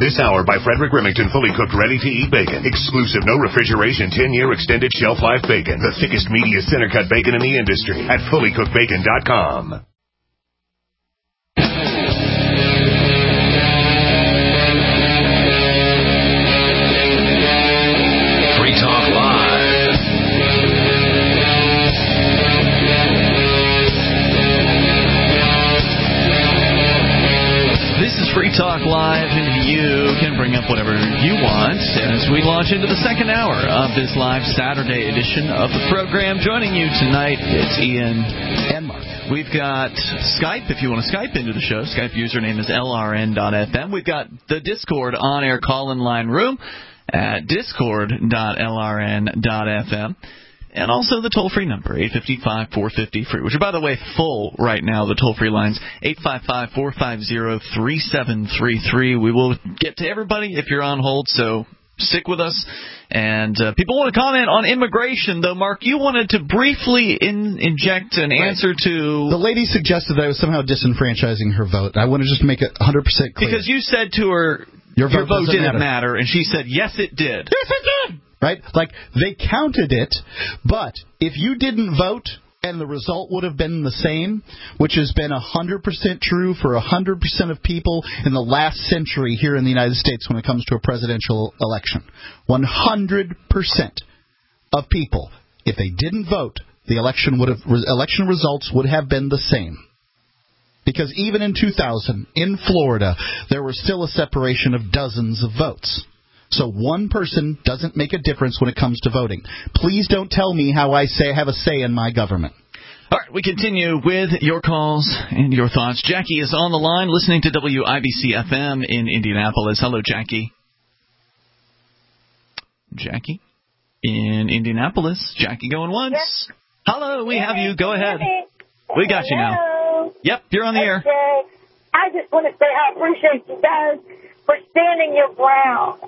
This hour by Frederick Remington, fully cooked, ready-to-eat bacon. Exclusive, no refrigeration, 10-year extended shelf life bacon. The thickest, meatiest center-cut bacon in the industry at fullycookedbacon.com. Free Talk Live. This is Free Talk Live, and you can bring up whatever you want as we launch into the second hour of this live Saturday edition of the program. Joining you tonight, it's Ian and Mark. We've got Skype, if you want to Skype into the show. Skype username is LRN.FM. We've got the Discord on-air call-in line room at discord.lrn.fm. And also the toll-free number, 855-450-FREE, which are, by the way, full right now, the toll-free lines, 855-450-3733. We will get to everybody if you're on hold, so stick with us. And people want to comment on immigration, though, Mark, you wanted to briefly inject an answer to... The lady suggested that I was somehow disenfranchising her vote. I want to just make it 100% clear. Because you said to her, your vote didn't matter, and she said, yes, it did. Yes, it did! Right? Like, they counted it, but if you didn't vote and the result would have been the same, which has been 100% true for 100% of people in the last century here in the United States when it comes to a presidential election. 100% of people, if they didn't vote, the election results would have been the same. Because even in 2000, in Florida, there was still a separation of dozens of votes. So one person doesn't make a difference when it comes to voting. Please don't tell me how I have a say in my government. All right, we continue with your calls and your thoughts. Jackie is on the line listening to WIBC-FM in Indianapolis. Hello, Jackie. Jackie in Indianapolis. Jackie going once. Yes. Hello, we have you. Go ahead. We got you now. Yep, you're on the air. I just want to say I appreciate you guys for standing your ground,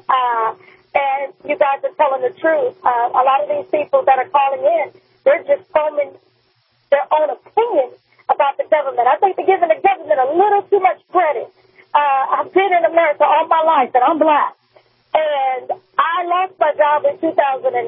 and you guys are telling the truth. A lot of these people that are calling in, they're just forming their own opinion about the government. I think they're giving the government a little too much credit. I've been in America all my life, and I'm black. And I lost my job in 2009,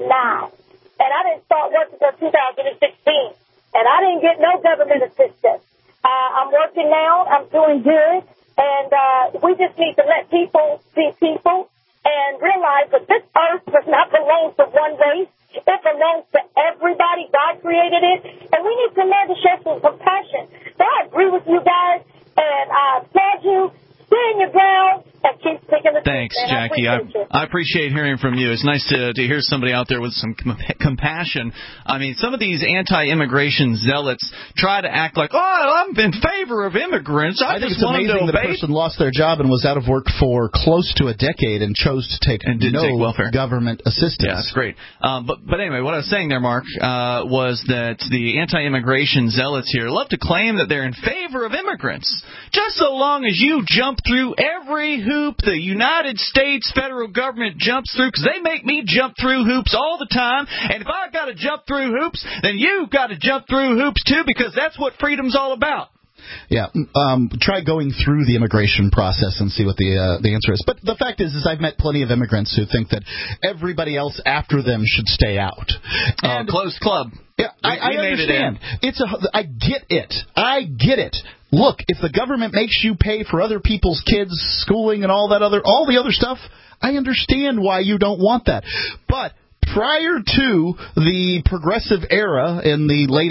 and I didn't start working until 2016, and I didn't get no government assistance. I'm working now. I'm doing good. And we just need to let people be people and realize that this earth does not belong to one race. It belongs to everybody. God created it. And we need to learn to show some compassion. So I agree with you guys, and I applaud you. Stand your ground and keep sticking the Thanks, truth, Jackie. I appreciate hearing from you. It's nice to hear somebody out there with some compassion. I mean, some of these anti-immigration zealots try to act like, I'm in favor of immigrants. I think it's amazing that a person lost their job and was out of work for close to a decade and chose to take welfare government assistance. Yeah, that's great. But anyway, what I was saying there, Mark, was that the anti-immigration zealots here love to claim that they're in favor of immigrants, just so long as you jump through every hoop the United States federal government jumps through, because they make me jump through hoops all the time. And if I've got to jump through hoops, then you've got to jump through hoops too, because that's what freedom's all about. Yeah, try going through the immigration process and see what the answer is. But the fact is I've met plenty of immigrants who think that everybody else after them should stay out. And closed club. Yeah, I understand. I get it. I get it. Look, if the government makes you pay for other people's kids' schooling and all the other stuff, I understand why you don't want that. But prior to the progressive era in the late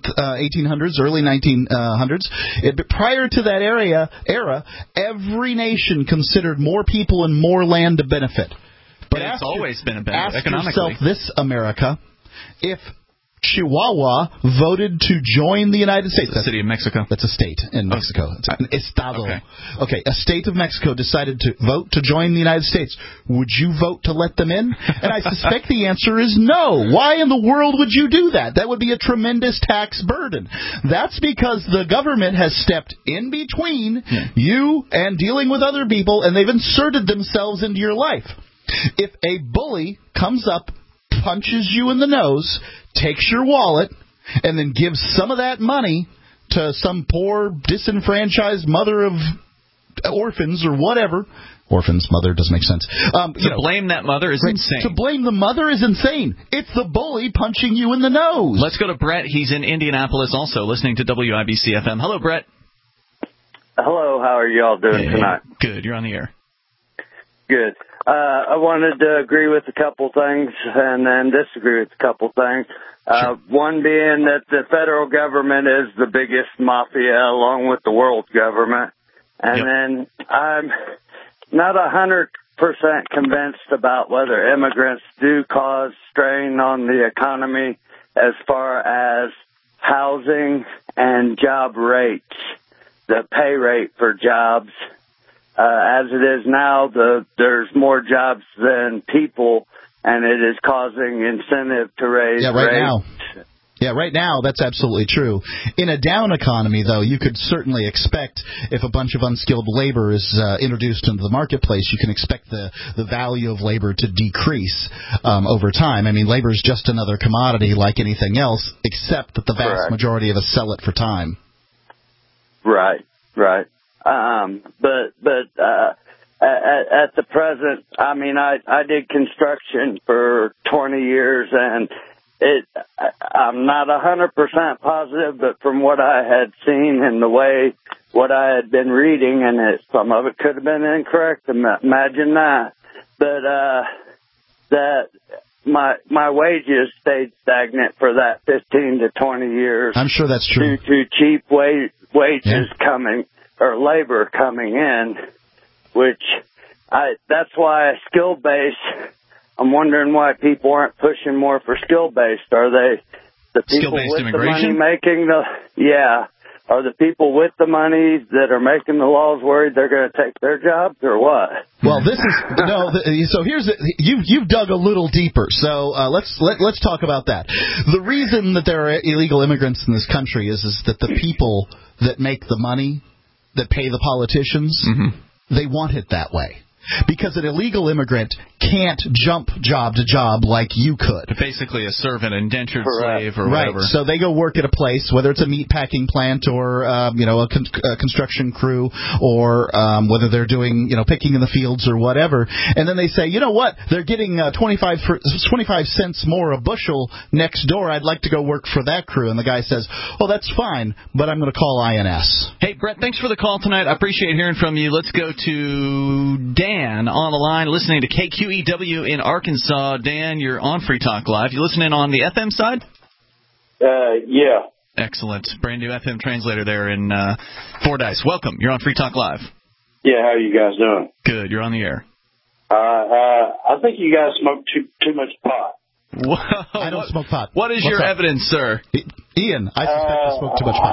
1800s, early 1900s, prior to that era, every nation considered more people and more land to benefit. But it's always been a benefit economically. Ask yourself this, America, if Chihuahua voted to join the United States. That's the city of Mexico. That's a state in Mexico. It's an estado. Okay, a state of Mexico decided to vote to join the United States. Would you vote to let them in? And I suspect the answer is no. Why in the world would you do that? That would be a tremendous tax burden. That's because the government has stepped in between you and dealing with other people, and they've inserted themselves into your life. If a bully comes up, punches you in the nose, takes your wallet, and then gives some of that money to some poor, disenfranchised mother of orphans or whatever, orphan's mother doesn't make sense. To blame that mother is insane. To blame the mother is insane. It's the bully punching you in the nose. Let's go to Brett. He's in Indianapolis also, listening to WIBC FM. Hello, Brett. Hello, how are y'all doing tonight? Good, you're on the air. Good. I wanted to agree with a couple things and then disagree with a couple things. Sure. One being that the federal government is the biggest mafia along with the world government. And then I'm not 100% convinced about whether immigrants do cause strain on the economy as far as housing and job rates. The pay rate for jobs, as it is now, there's more jobs than people, and it is causing incentive to raise rates. Right now, that's absolutely true. In a down economy, though, you could certainly expect, if a bunch of unskilled labor is introduced into the marketplace, you can expect the value of labor to decrease over time. I mean, labor is just another commodity like anything else, except that the vast majority of us sell it for time. Right. But at the present, I mean, I did construction for 20 years, and I'm not 100% positive, but from what I had seen and the way what I had been reading, and some of it could have been incorrect, imagine that, but that my wages stayed stagnant for that 15 to 20 years. I'm sure that's true. Due to cheap wages coming, or labor coming in, which that's why skill-based, I'm wondering why people aren't pushing more for skill-based. Are they the people with the money making are the people with the money that are making the laws worried they're going to take their jobs, or what? Well, this is so. Here's you've dug a little deeper. So let's talk about that. The reason that there are illegal immigrants in this country is that the people that make the money, that pay the politicians, they want it that way. Because an illegal immigrant can't jump job to job like you could. Basically a servant, indentured slave, or whatever. Right. So they go work at a place, whether it's a meat packing plant or a construction crew, or whether they're doing picking in the fields or whatever. And then they say, you know what? They're getting 25 cents more a bushel next door. I'd like to go work for that crew. And the guy says, "Oh, that's fine, but I'm going to call INS." Hey, Brett, thanks for the call tonight. I appreciate hearing from you. Let's go to Dan on the line, listening to KQEW in Arkansas. Dan, you're on Free Talk Live. You listening on the FM side? Yeah. Excellent. Brand new FM translator there in Fordyce. Welcome. You're on Free Talk Live. Yeah, how are you guys doing? Good. You're on the air. I think you guys smoke too much pot. Whoa. I don't smoke pot. What is your evidence, sir? Ian, I suspect I smoke too much pot.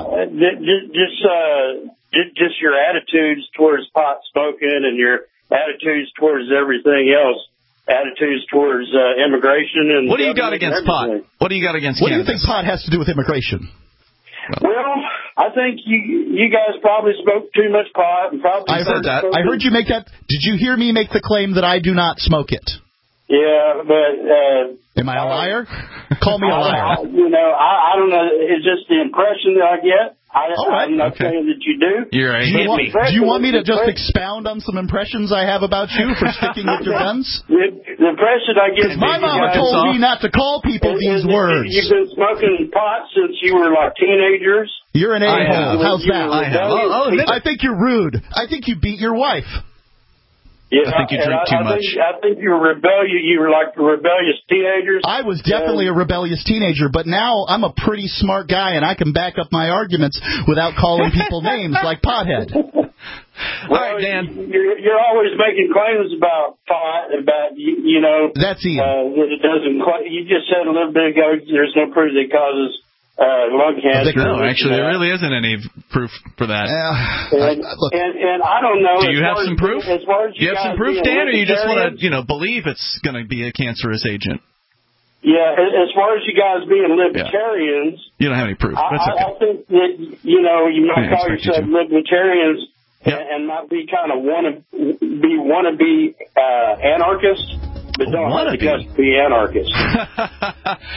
Just your attitudes towards pot smoking and your attitudes towards everything else, attitudes towards immigration. And what do you got against pot? What do you got against What cannabis? do you think pot has to do with immigration? Well, I think you guys probably smoke too much pot. And probably I heard that. I heard you make that. Did you hear me make the claim that I do not smoke it? Yeah, but... am I a liar? Call me a liar. I don't know. It's just the impression that I get. I'm not saying that you do. You're right. Do you want me to just expound on some impressions I have about you for sticking with your guns? The impression I get... Because my mama told me not to call people these words. You've been smoking pot since you were like teenagers. You're an a-hole. How's that? I have. I think you're rude. I think you beat your wife. Yeah, I think you drink too much. I think you were rebellious. You were like rebellious teenagers. I was definitely a rebellious teenager, but now I'm a pretty smart guy, and I can back up my arguments without calling people names like pothead. Well, all right, Dan. You're always making claims about pot, about That's Ian. That it doesn't. You just said a little bit ago there's no proof that it causes lung cancer. No, actually, there really isn't any proof for that. And I don't know. Do you have some proof? As far as you have some proof, Dan, or you just want to, believe it's going to be a cancerous agent? Yeah, as far as you guys being libertarians, you don't have any proof. That's okay. I think that you might call yourself libertarians and not be kind of wannabe anarchists, but don't have to just be anarchists. Well.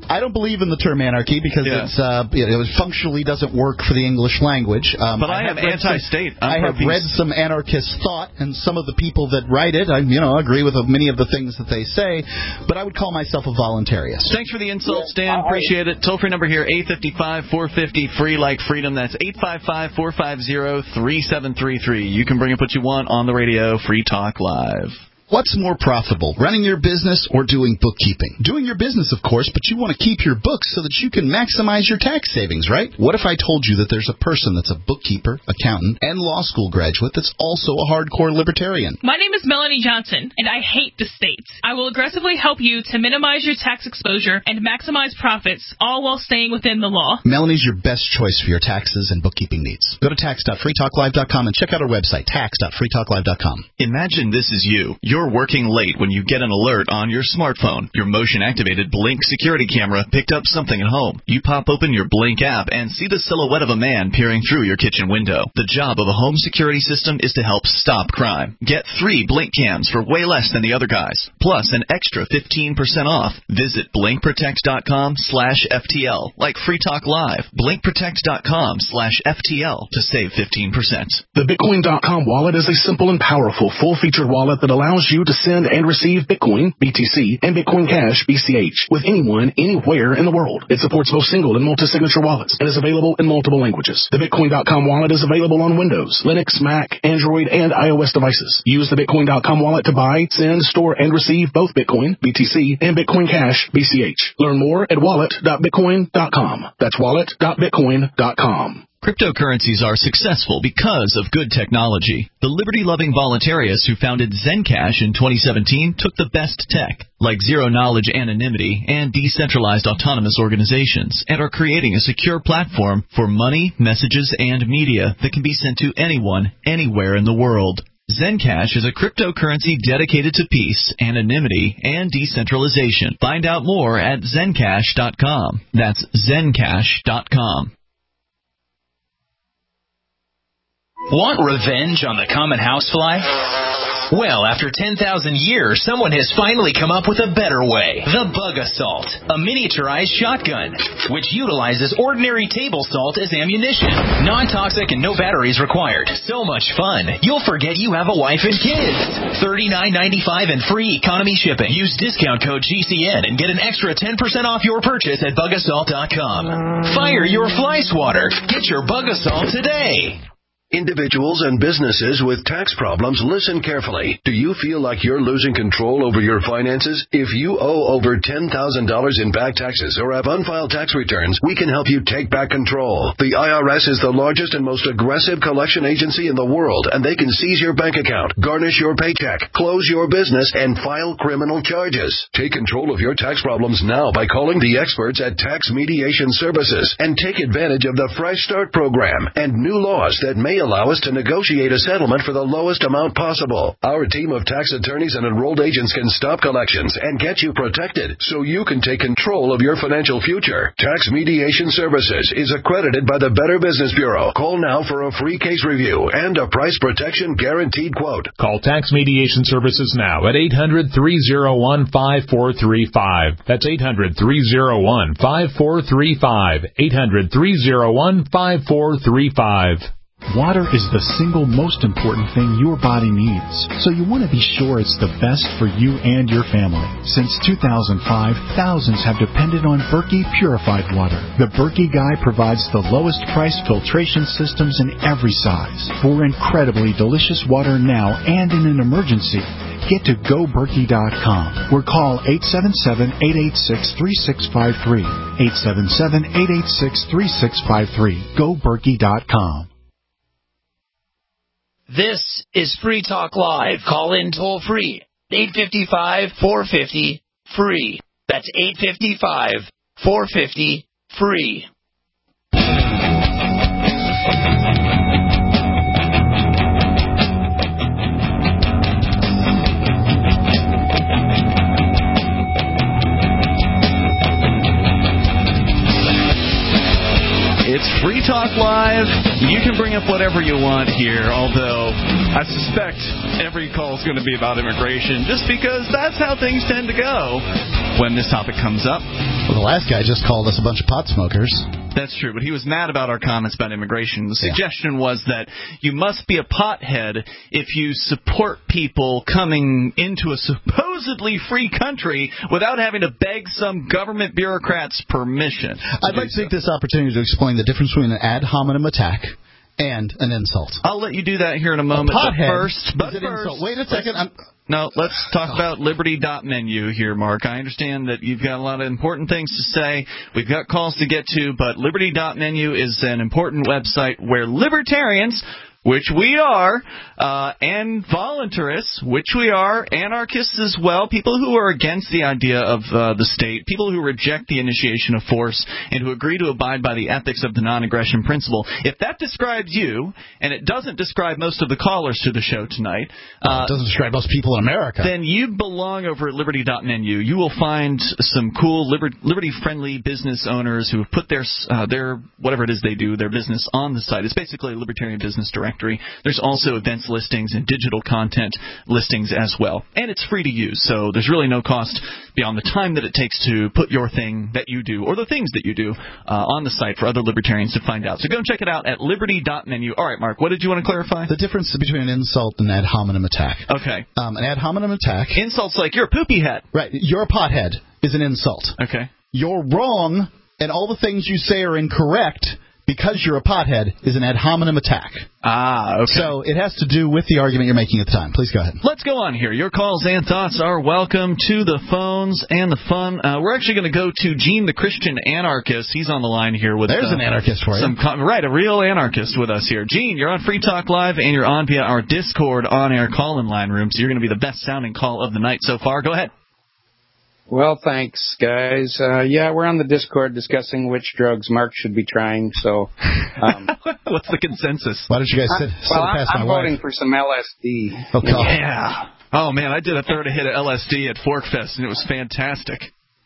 I don't believe in the term anarchy because it functionally doesn't work for the English language. But I have anti-state. I have read some anarchist thought, and some of the people that write it, I agree with many of the things that they say, but I would call myself a voluntarist. Thanks for the insults, Dan. Appreciate it. Toll-free number here, 855-450, free like freedom. That's 855-450-3733. You can bring up what you want on the radio. Free Talk Live. What's more profitable, running your business or doing bookkeeping? Doing your business, of course, but you want to keep your books so that you can maximize your tax savings, right? What if I told you that there's a person that's a bookkeeper, accountant, and law school graduate that's also a hardcore libertarian? My name is Melanie Johnson, and I hate the states. I will aggressively help you to minimize your tax exposure and maximize profits, all while staying within the law. Melanie's your best choice for your taxes and bookkeeping needs. Go to tax.freetalklive.com and check out our website, tax.freetalklive.com. Imagine this is you. You're working late when you get an alert on your smartphone. Your motion-activated Blink security camera picked up something at home. You pop open your Blink app and see the silhouette of a man peering through your kitchen window. The job of a home security system is to help stop crime. Get 3 Blink cams for way less than the other guys, plus an extra 15% off. Visit BlinkProtect.com/FTL, like Free Talk Live. BlinkProtect.com/FTL to save 15%. The Bitcoin.com wallet is a simple and powerful, full-featured wallet that allows you to send and receive Bitcoin, BTC, and Bitcoin Cash, BCH, with anyone, anywhere in the world. It supports both single and multi-signature wallets and is available in multiple languages. The Bitcoin.com wallet is available on Windows, Linux, Mac, Android, and iOS devices. Use the Bitcoin.com wallet to buy, send, store, and receive both Bitcoin, BTC, and Bitcoin Cash, BCH. Learn more at wallet.bitcoin.com. That's wallet.bitcoin.com. Cryptocurrencies are successful because of good technology. The liberty-loving voluntarists who founded Zencash in 2017 took the best tech, like zero-knowledge anonymity and decentralized autonomous organizations, and are creating a secure platform for money, messages, and media that can be sent to anyone, anywhere in the world. Zencash is a cryptocurrency dedicated to peace, anonymity, and decentralization. Find out more at Zencash.com. That's Zencash.com. Want revenge on the common housefly? Well, after 10,000 years, someone has finally come up with a better way. The Bug Assault, a miniaturized shotgun, which utilizes ordinary table salt as ammunition. Non-toxic and no batteries required. So much fun, you'll forget you have a wife and kids. $39.95 and free economy shipping. Use discount code GCN and get an extra 10% off your purchase at bugassault.com. Fire your fly swatter. Get your Bug Assault today. Individuals and businesses with tax problems, listen carefully. Do you feel like you're losing control over your finances? If you owe over $10,000 in back taxes or have unfiled tax returns, we can help you take back control. The IRS is the largest and most aggressive collection agency in the world, and they can seize your bank account, garnish your paycheck, close your business, and file criminal charges. Take control of your tax problems now by calling the experts at Tax Mediation Services and take advantage of the Fresh Start program and new laws that may allow us to negotiate a settlement for the lowest amount possible. Our team of tax attorneys and enrolled agents can stop collections and get you protected so you can take control of your financial future. Tax Mediation Services is accredited by the Better Business Bureau. Call now for a free case review and a price protection guaranteed quote. Call Tax Mediation Services now at 800-301-5435. That's 800-301-5435. 800-301-5435. Water is the single most important thing your body needs, so you want to be sure it's the best for you and your family. Since 2005, thousands have depended on Berkey purified water. The Berkey Guy provides the lowest price filtration systems in every size. For incredibly delicious water now and in an emergency, get to GoBerkey.com or call 877-886-3653. 877-886-3653. GoBerkey.com. This is Free Talk Live. Call in toll free. 855-450-FREE. That's 855-450-FREE. It's Free Talk Live. You can bring up whatever you want here, although I suspect every call is going to be about immigration just because that's how things tend to go when this topic comes up. Well, the last guy just called us a bunch of pot smokers. That's true, but he was mad about our comments about immigration. The suggestion was that you must be a pothead if you support people coming into a supposedly free country without having to beg some government bureaucrat's permission. I'd like to take this opportunity to explain the difference between an ad hominem attack and an insult. I'll let you do that here in a moment. A pothead but is an first, insult. Wait a second. No, let's talk about Liberty.menu here, Mark. I understand that you've got a lot of important things to say. We've got calls to get to, but Liberty.menu is an important website where libertarians, which we are, and voluntarists, which we are, anarchists as well, people who are against the idea of the state, people who reject the initiation of force, and who agree to abide by the ethics of the non-aggression principle. If that describes you, and it doesn't describe most of the callers to the show tonight, it doesn't describe most people in America, then you belong over at Liberty.menu. You will find some cool liberty-friendly business owners who have put their whatever it is they do, their business on the site. It's basically a libertarian business directory. There's also events listings and digital content listings as well. And it's free to use, so there's really no cost beyond the time that it takes to put your thing that you do, or the things that you do, on the site for other libertarians to find out. So go and check it out at liberty.menu. All right, Mark, what did you want to clarify? The difference between an insult and an ad hominem attack. Okay. An ad hominem attack. Insult's like, you're a poopy head. Right. You're a pothead is an insult. Okay. You're wrong, and all the things you say are incorrect because you're a pothead is an ad hominem attack. Ah, okay. So it has to do with the argument you're making at the time. Please go ahead. Let's go on here. Your calls and thoughts are welcome to the phones and the fun. We're actually going to go to Gene, the Christian anarchist. He's on the line here with There's an anarchist for you. Right, a real anarchist with us here. Gene, you're on Free Talk Live, and you're on via our Discord on-air call-in line room, so you're going to be the best-sounding call of the night so far. Go ahead. Well, thanks, guys. We're on the Discord discussing which drugs Mark should be trying. So, what's the consensus? Why don't you guys sit past my wife? I'm voting for some LSD. Okay. Yeah. Oh man, I did a third hit of LSD at Forkfest, and it was fantastic.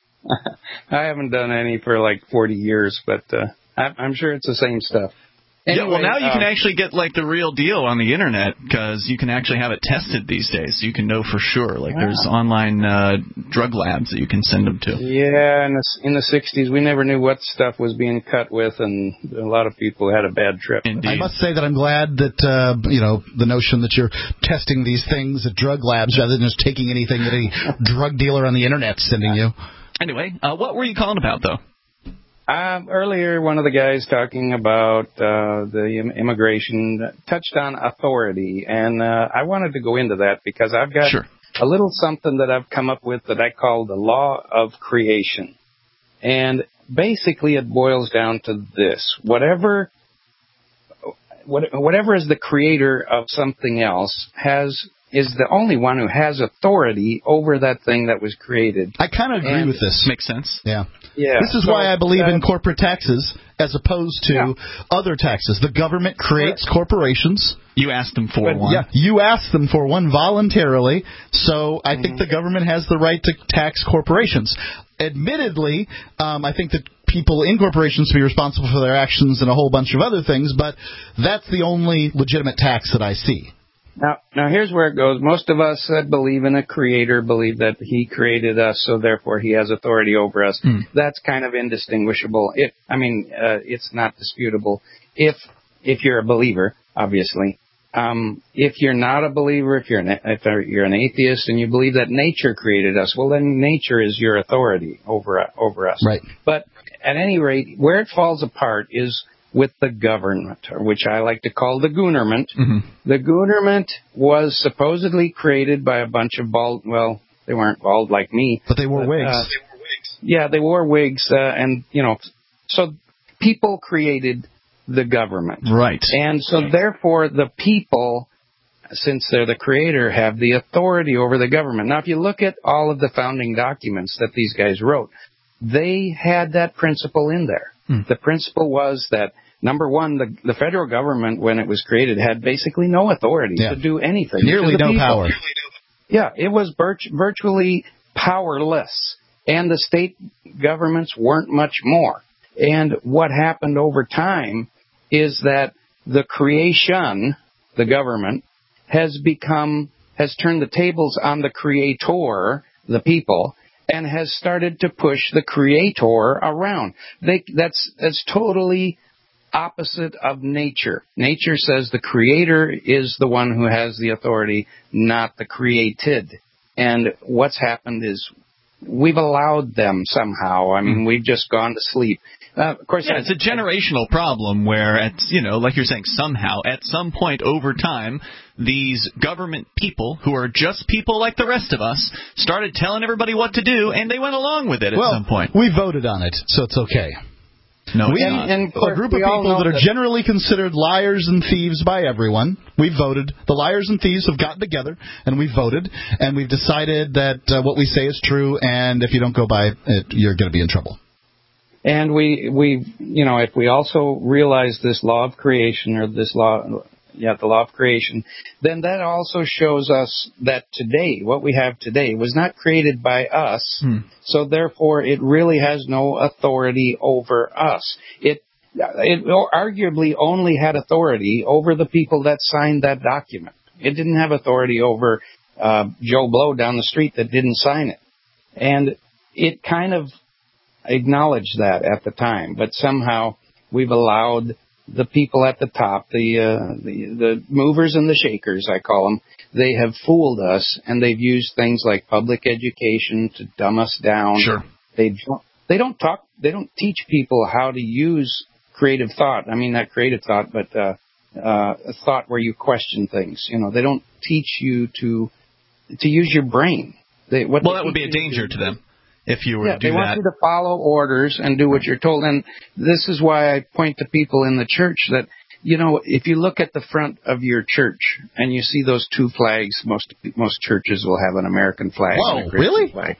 I haven't done any for like 40 years, but I'm sure it's the same stuff. Anyway, yeah, well, now you can actually get, like, the real deal on the Internet because you can actually have it tested these days, so you can know for sure. Like, there's online drug labs that you can send them to. Yeah, in the 60s, we never knew what stuff was being cut with, and a lot of people had a bad trip. Indeed. I must say that I'm glad that, the notion that you're testing these things at drug labs rather than just taking anything that a drug dealer on the Internet's sending you. Anyway, what were you calling about, though? Earlier, one of the guys talking about the immigration touched on authority, and I wanted to go into that because I've got a little something that I've come up with that I call the law of creation. And basically it boils down to this. Whatever is the creator of something else is the only one who has authority over that thing that was created. I kind of agree with this. Makes sense. Yeah. This is why I believe in corporate taxes as opposed to other taxes. The government creates corporations. You asked them for one. Yeah, you asked them for one voluntarily, so I think the government has the right to tax corporations. Admittedly, I think that people in corporations should be responsible for their actions and a whole bunch of other things, but that's the only legitimate tax that I see. Now here's where it goes. Most of us that believe in a creator believe that he created us, so therefore he has authority over us. That's kind of indistinguishable. It's not disputable. If you're a believer, obviously. If you're not a believer, if you're an atheist and you believe that nature created us, well, then nature is your authority over us. Right. But at any rate, where it falls apart is with the government, which I like to call the Goonerment. The Goonerment was supposedly created by a bunch of bald, well, they weren't bald like me. But they wore wigs. Yeah, they wore wigs, so people created the government. Right. And so therefore the people, since they're the creator, have the authority over the government. Now, if you look at all of the founding documents that these guys wrote, they had that principle in there. The principle was that, number one, the federal government, when it was created, had basically no authority to do anything. Nearly no power. Yeah, it was virtually powerless. And the state governments weren't much more. And what happened over time is that the creation, the government, has turned the tables on the creator, the people, and has started to push the creator around. That's totally opposite of nature. Nature says the creator is the one who has the authority, not the created. And what's happened is we've allowed them somehow. I mean, we've just gone to sleep. Of course, yeah, it's a generational problem where, like you're saying, somehow, at some point over time, these government people, who are just people like the rest of us, started telling everybody what to do, and they went along with it at some point. We voted on it, so it's okay. No, and a group of people that are generally considered liars and thieves by everyone. We voted. The liars and thieves have gotten together, and we voted, and we've decided that what we say is true, and if you don't go by it, you're going to be in trouble. And if we also realize this law of creation, or this law, the law of creation, then that also shows us that today, what we have today, was not created by us, so therefore it really has no authority over us. It arguably only had authority over the people that signed that document. It didn't have authority over Joe Blow down the street that didn't sign it. And it kind of acknowledged that at the time, but somehow we've allowed the people at the top, the movers and the shakers, I call them, they have fooled us, and they've used things like public education to dumb us down. Sure. They don't teach people how to use creative thought. I mean, not creative thought, but a thought where you question things. They don't teach you to use your brain. That would be a danger to them. If you were to do they want you to follow orders and do what you're told. And this is why I point to people in the church that, if you look at the front of your church and you see those two flags, most churches will have an American flag. Whoa, and a Christian really? flag.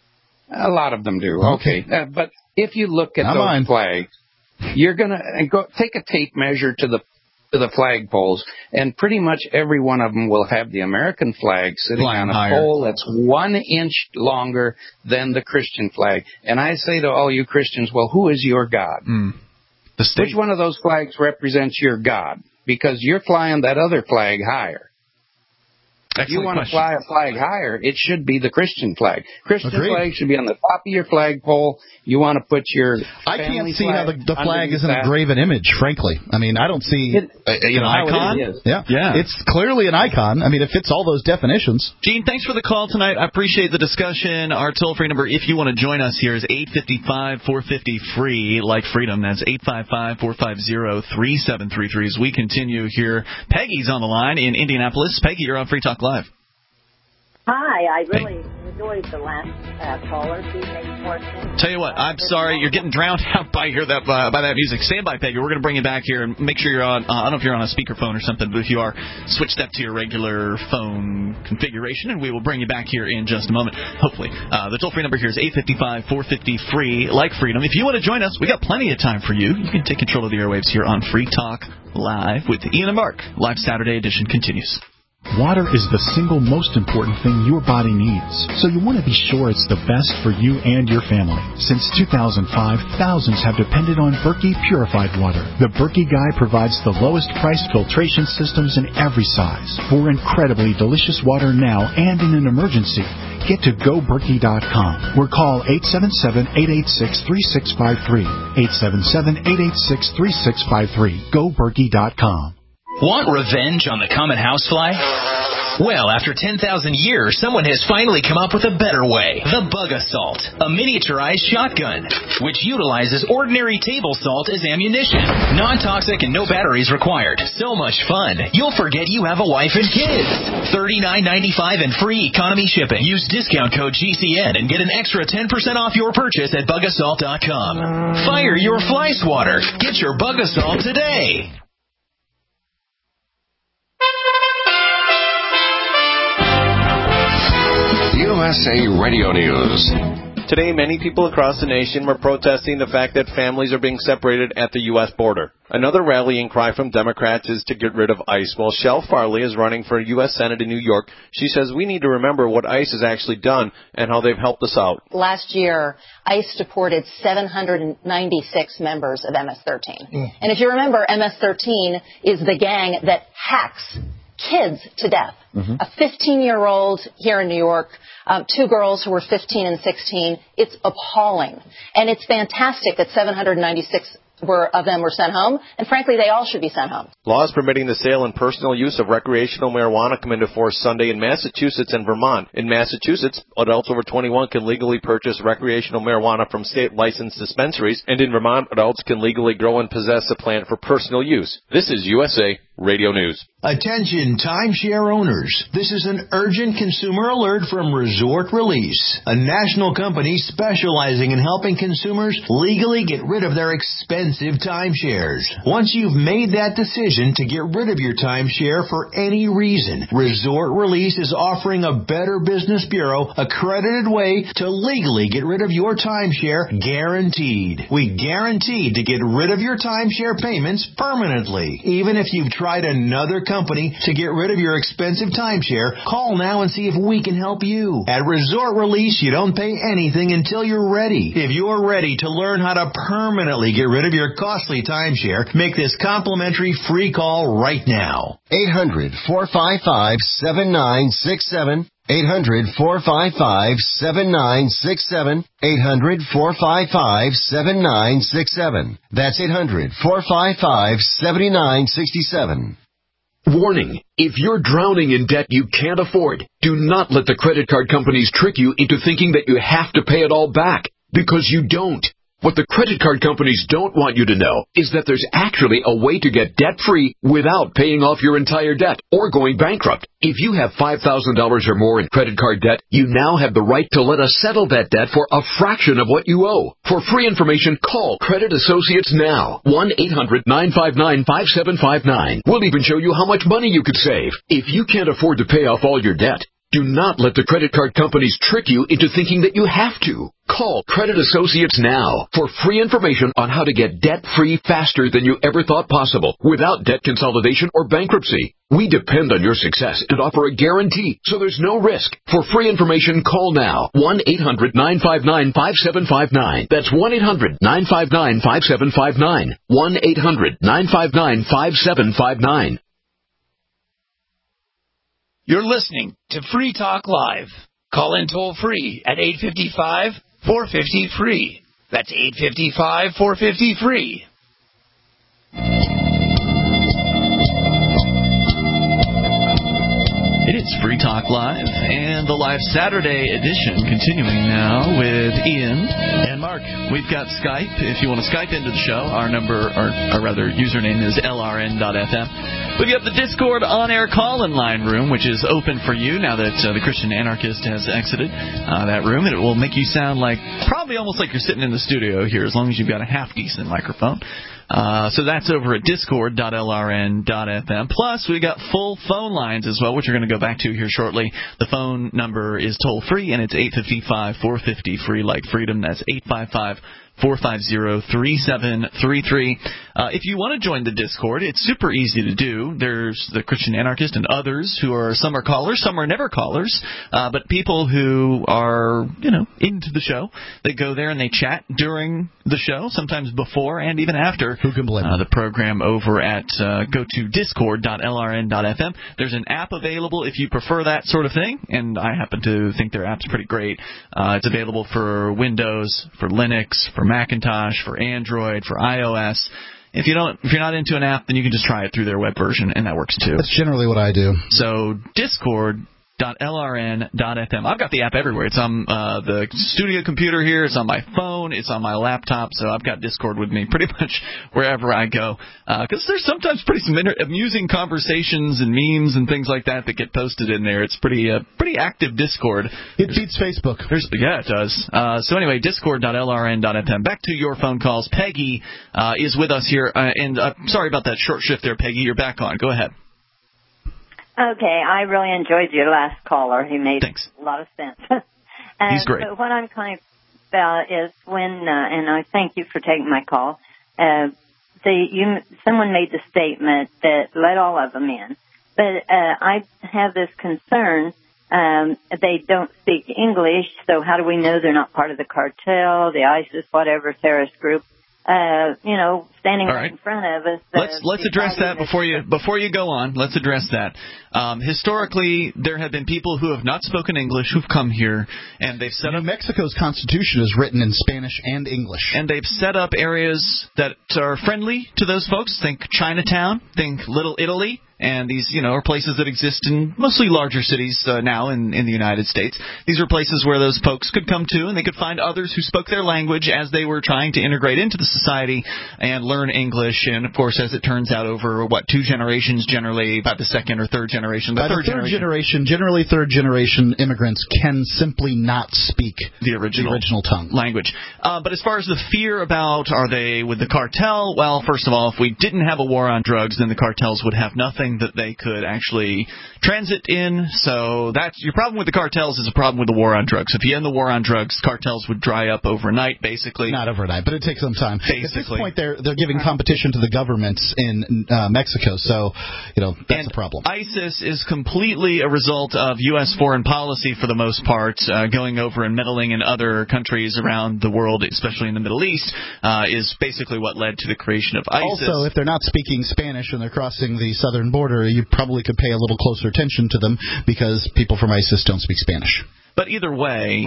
A lot of them do. Okay. But if you look at those flags, you're going to go take a tape measure to the flagpoles, and pretty much every one of them will have the American flag sitting on a pole that's 1 inch longer than the Christian flag. And I say to all you Christians, well, who is your God? The state. Which one of those flags represents your God? Because you're flying that other flag higher. If you want to fly a flag higher, it should be the Christian flag. Christian flag should be on the top of your flagpole. You want to put your I can't see how the flag isn't a graven image, frankly. I mean, I don't see an icon. Yeah, it's clearly an icon. I mean, it fits all those definitions. Gene, thanks for the call tonight. I appreciate the discussion. Our toll-free number, if you want to join us here, is 855-450-FREE, like freedom. That's 855-450-3733. As we continue here, Peggy's on the line in Indianapolis. Peggy, you're on Free Talk Live. Hi, I really enjoyed the last caller. She made more sense. Tell you what, I'm sorry, you're getting drowned out by that music. Stand by, Peggy. We're going to bring you back here and make sure you're on. I don't know if you're on a speakerphone or something, but if you are, switch that to your regular phone configuration, and we will bring you back here in just a moment. Hopefully, the toll-free number here is 855-450-FREE, like freedom. If you want to join us, we got plenty of time for you. You can take control of the airwaves here on Free Talk Live with Ian and Mark. Live Saturday edition continues. Water is the single most important thing your body needs, so you want to be sure it's the best for you and your family. Since 2005, thousands have depended on Berkey purified water. The Berkey Guy provides the lowest priced filtration systems in every size. For incredibly delicious water now and in an emergency, get to GoBerkey.com or call 877-886-3653. 877-886-3653. GoBerkey.com. Want revenge on the common housefly? Well, after 10,000 years, someone has finally come up with a better way. The Bug Assault, a miniaturized shotgun, which utilizes ordinary table salt as ammunition. Non-toxic and no batteries required. So much fun, you'll forget you have a wife and kids. $39.95 and free economy shipping. Use discount code GCN and get an extra 10% off your purchase at bugassault.com. Fire your fly swatter. Get your Bug Assault today. USA Radio News. Today, many people across the nation were protesting the fact that families are being separated at the U.S. border. Another rallying cry from Democrats is to get rid of ICE. While Shel Farley is running for U.S. Senate in New York, she says we need to remember what ICE has actually done and how they've helped us out. Last year, ICE deported 796 members of MS-13. And if you remember, MS-13 is the gang that hacks kids to death. A 15-year-old here in New York, 2 girls who were 15 and 16. It's appalling. And it's fantastic that 796 of them were sent home, and frankly, they all should be sent home. Laws permitting the sale and personal use of recreational marijuana come into force Sunday in Massachusetts and Vermont. In Massachusetts, adults over 21 can legally purchase recreational marijuana from state-licensed dispensaries, and in Vermont, adults can legally grow and possess a plant for personal use. This is USA Radio News. Attention timeshare owners. This is an urgent consumer alert from Resort Release, a national company specializing in helping consumers legally get rid of their expensive timeshares. Once you've made that decision to get rid of your timeshare for any reason, Resort Release is offering a Better Business Bureau accredited way to legally get rid of your timeshare, guaranteed. We guarantee to get rid of your timeshare payments permanently. Even if you've tried another company to get rid of your expensive timeshare, call now and see if we can help you. At Resort Release, you don't pay anything until you're ready. If you're ready to learn how to permanently get rid of your costly timeshare, make this complimentary free call right now. 800-455-7967. 800-455-7967. 800-455-7967. That's 800-455-7967. Warning, if you're drowning in debt you can't afford, do not let the credit card companies trick you into thinking that you have to pay it all back, because you don't. What the credit card companies don't want you to know is that there's actually a way to get debt-free without paying off your entire debt or going bankrupt. If you have $5,000 or more in credit card debt, you now have the right to let us settle that debt for a fraction of what you owe. For free information, call Credit Associates now. 1-800-959-5759. We'll even show you how much money you could save. If you can't afford to pay off all your debt, do not let the credit card companies trick you into thinking that you have to. Call Credit Associates now for free information on how to get debt-free faster than you ever thought possible without debt consolidation or bankruptcy. We depend on your success and offer a guarantee, so there's no risk. For free information, call now. 1-800-959-5759. That's 1-800-959-5759. 1-800-959-5759. You're listening to Free Talk Live. Call in toll free at 855-450-FREE. That's 855-450-FREE. It is Free Talk Live, and the live Saturday edition continuing now with Ian and Mark. We've got Skype. If you want to Skype into the show, our number, or rather, username is LRN.FM. We've got the Discord on-air call-in line room, which is open for you now that the Christian Anarchist has exited that room, and it will make you sound like, probably almost like you're sitting in the studio here, as long as you've got a half-decent microphone. So that's over at discord.lrn.fm. Plus, we got full phone lines as well, which we're going to go back to here shortly. The phone number is toll-free, and it's 855-450-FREE, like freedom. That's 855-450-3733. If you want to join the Discord, it's super easy to do. There's the Christian Anarchist and others who are, some are callers, some are never callers, but people who are, into the show, they go there and they chat during the show, sometimes before and even after the program over at go to discord.lrn.fm. There's an app available if you prefer that sort of thing, and I happen to think their app's pretty great. It's available for Windows, for Linux, for Macintosh, for Android, for iOS. If you're not into an app, then you can just try it through their web version, and that works too. That's generally what I do. So discord.lrn.fm. I've got the app everywhere. It's on the studio computer here. It's on my phone. It's on my laptop. So I've got Discord with me pretty much wherever I go. Because there's sometimes some amusing conversations and memes and things like that get posted in there. It's pretty active Discord. It beats Facebook. Yeah, it does. So anyway, discord.lrn.fm. Back to your phone calls. Peggy is with us here. And sorry about that short shift there, Peggy. You're back on. Go ahead. Okay, I really enjoyed your last caller. He made a lot of sense. He's great. But what I'm calling about is when, and I thank you for taking my call, someone made the statement that let all of them in. But I have this concern. They don't speak English, so how do we know they're not part of the cartel, the ISIS, whatever terrorist group? Staying standing right in front of us. Let's address that before you go on. Let's address that. Historically, there have been people who have not spoken English who've come here, and they've set up. New Mexico's constitution is written in Spanish and English, and they've set up areas that are friendly to those folks. Think Chinatown, think Little Italy. And these, are places that exist in mostly larger cities now in the United States. These are places where those folks could come to, and they could find others who spoke their language as they were trying to integrate into the society and learn English. And, of course, as it turns out, over, 2 generations, generally about the second or third generation. By the third generation, generally third-generation immigrants can simply not speak the original tongue. Language. But as far as the fear about are they with the cartel, well, first of all, if we didn't have a war on drugs, then the cartels would have nothing that they could actually transit in. So that's your problem with the cartels is a problem with the war on drugs. If you end the war on drugs, cartels would dry up overnight, basically. Not overnight, but it takes some time. Basically. At this point, they're giving competition to the governments in Mexico, so that's a problem. ISIS is completely a result of U.S. foreign policy for the most part, going over and meddling in other countries around the world, especially in the Middle East, is basically what led to the creation of ISIS. Also, if they're not speaking Spanish and they're crossing the southern border, you probably could pay a little closer attention to them because people from ISIS don't speak Spanish. But either way,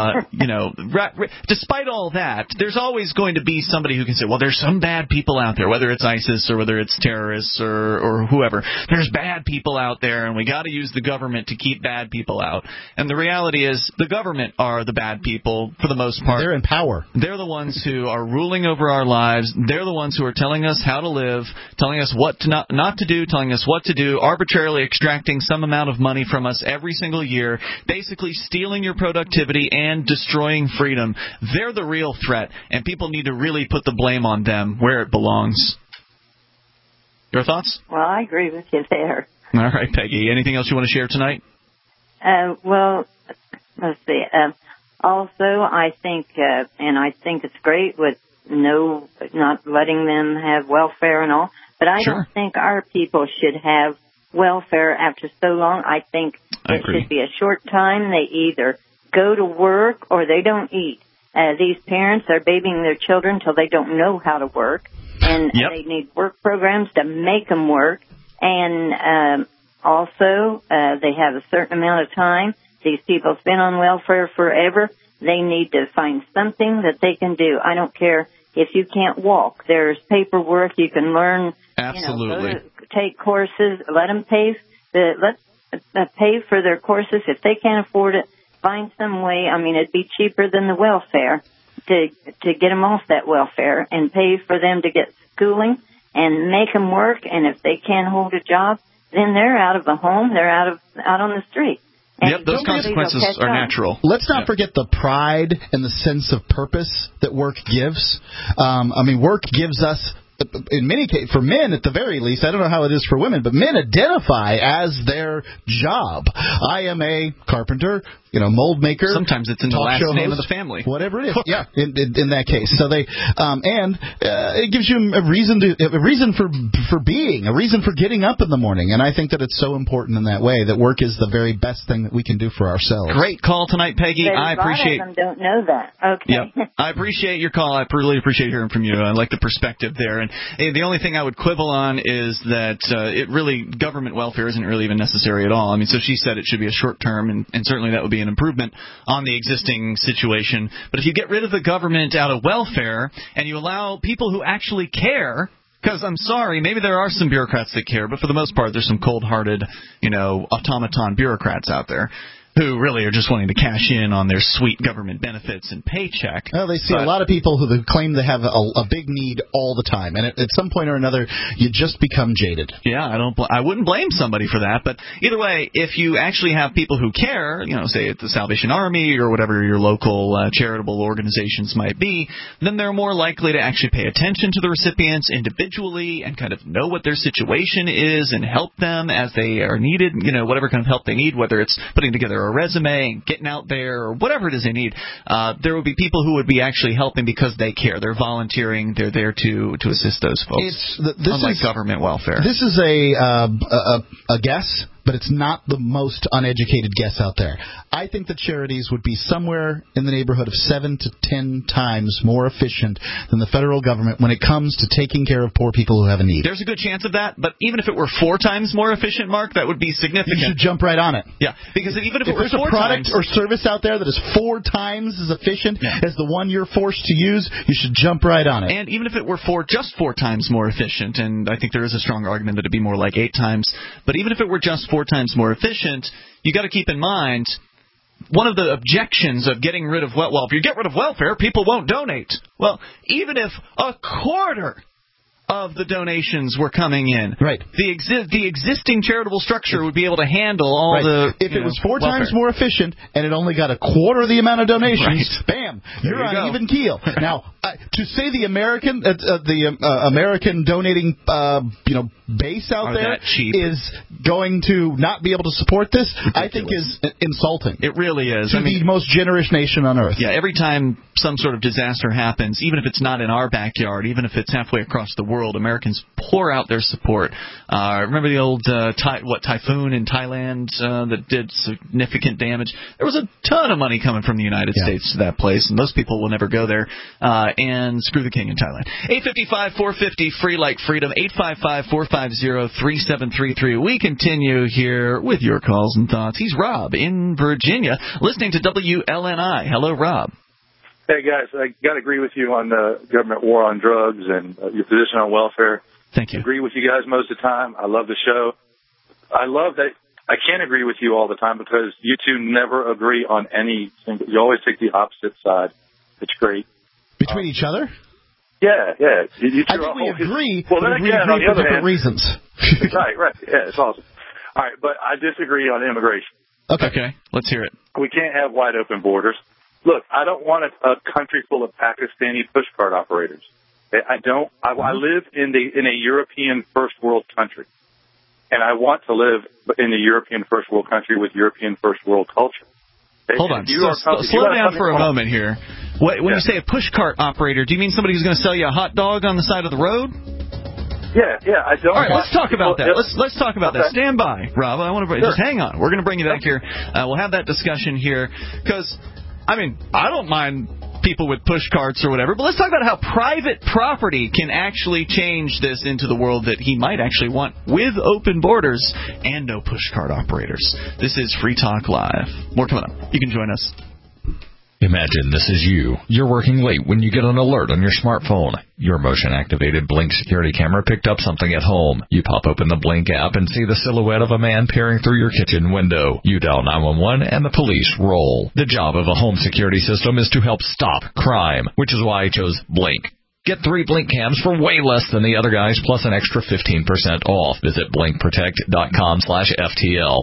despite all that, there's always going to be somebody who can say, well, there's some bad people out there, whether it's ISIS or whether it's terrorists or whoever. There's bad people out there, and we got to use the government to keep bad people out. And the reality is the government are the bad people for the most part. They're in power. They're the ones who are ruling over our lives. They're the ones who are telling us how to live, telling us what to not to do, telling us what to do, arbitrarily extracting some amount of money from us every single year, basically stealing your productivity and destroying freedom. They're the real threat, and people need to really put the blame on them where it belongs. Your thoughts? Well, I agree with you there. All right, Peggy. Anything else you want to share tonight? Well, let's see. Also, I think it's great with not letting them have welfare and all, but I don't think our people should have welfare after so long. I think it should be a short time. They either go to work or they don't eat. These parents are babying their children till they don't know how to work, and they need work programs to make them work. And also, they have a certain amount of time. These people have been on welfare forever. They need to find something that they can do. I don't care if you can't walk. There's paperwork you can learn. Absolutely. Take courses. Let them pay. Pay for their courses if they can't afford it. Find some way. I mean, it'd be cheaper than the welfare to get them off that welfare and pay for them to get schooling and make them work. And if they can't hold a job, then they're out of the home. They're out on the street. And those consequences are natural. Let's not forget the pride and the sense of purpose that work gives. Work gives us, in many cases, for men at the very least, I don't know how it is for women, but men identify as their job. I am a carpenter, mold maker. Sometimes it's in the last name of the family. Whatever it is. Cook. Yeah, in that case. So they, it gives you a reason for being, a reason for getting up in the morning. And I think that it's so important in that way that work is the very best thing that we can do for ourselves. Great call tonight, Peggy. But I appreciate. A lot of them don't know that. Okay. Yep. I appreciate your call. I really appreciate hearing from you. I like the perspective there. And the only thing I would quibble on is that government welfare isn't really even necessary at all. I mean, so she said it should be a short term, and certainly that would be an improvement on the existing situation. But if you get rid of the government out of welfare and you allow people who actually care, because I'm sorry, maybe there are some bureaucrats that care, but for the most part there's some cold-hearted, automaton bureaucrats out there who really are just wanting to cash in on their sweet government benefits and paycheck. Well, they see a lot of people who claim they have a big need all the time, and at some point or another, you just become jaded. Yeah, I wouldn't blame somebody for that, but either way, if you actually have people who care, say at the Salvation Army or whatever your local charitable organizations might be, then they're more likely to actually pay attention to the recipients individually and kind of know what their situation is and help them as they are needed, whatever kind of help they need, whether it's putting together a resume and getting out there or whatever it is they need. There would be people who would be actually helping because they care. They're volunteering. They're there to assist those folks. Unlike government welfare. This is a guess, but it's not the most uneducated guess out there. I think the charities would be somewhere in the neighborhood of 7 to 10 times more efficient than the federal government when it comes to taking care of poor people who have a need. There's a good chance of that, but even if it were 4 times more efficient, Mark, that would be significant. You should jump right on it. Yeah, because even if it were there's 4 a product times or service out there that is 4 times as efficient as the one you're forced to use, you should jump right on it. And even if it were just 4 times more efficient, and I think there is a strong argument that it'd be more like 8 times, but even if it were just 4 times more efficient, you got to keep in mind one of the objections of getting rid of if you get rid of welfare, people won't donate. Well, even if a quarter of the donations were coming in, right? The existing charitable structure would be able to handle all the. If it was 4 times more efficient and it only got a quarter of the amount of donations, bam, you're on even keel. Now, to say the American donating base out there is going to not be able to support this, I think is insulting. It really is. To the most generous nation on earth. Yeah, every time some sort of disaster happens, even if it's not in our backyard, even if it's halfway across the world, Americans pour out their support. Remember the old typhoon in Thailand that did significant damage? There was a ton of money coming from the United States to that place, and most people will never go there. And screw the king in Thailand. 855-450, free like freedom. 855-450-3733. We continue here with your calls and thoughts. He's Rob in Virginia, listening to WLNI. Hello, Rob. Hey, guys, I got to agree with you on the government war on drugs and your position on welfare. Thank you. I agree with you guys most of the time. I love the show. I love that I can't agree with you all the time because you two never agree on anything. You always take the opposite side. It's great. Between each other? Yeah. I think we agree, well, but then we again, agree on the for other different hand, reasons. Right. Yeah, it's awesome. All right, but I disagree on immigration. Okay, let's hear it. We can't have wide open borders. Look, I don't want a country full of Pakistani pushcart operators. I don't. I live in a European first world country, and I want to live in a European first world country with European first world culture. Hold on. Slow down for a moment here. When you say a pushcart operator, do you mean somebody who's going to sell you a hot dog on the side of the road? Yeah. I don't. All right, let's talk about that. Let's talk about that. Stand by, Rob. I want to just hang on. We're going to bring you back here. We'll have that discussion here because, I don't mind people with push carts or whatever, but let's talk about how private property can actually change this into the world that he might actually want with open borders and no push cart operators. This is Free Talk Live. More coming up. You can join us. Imagine this is you. You're working late when you get an alert on your smartphone. Your motion-activated Blink security camera picked up something at home. You pop open the Blink app and see the silhouette of a man peering through your kitchen window. You dial 911 and the police roll. The job of a home security system is to help stop crime, which is why I chose Blink. Get 3 Blink cams for way less than the other guys, plus an extra 15% off. Visit BlinkProtect.com/FTL.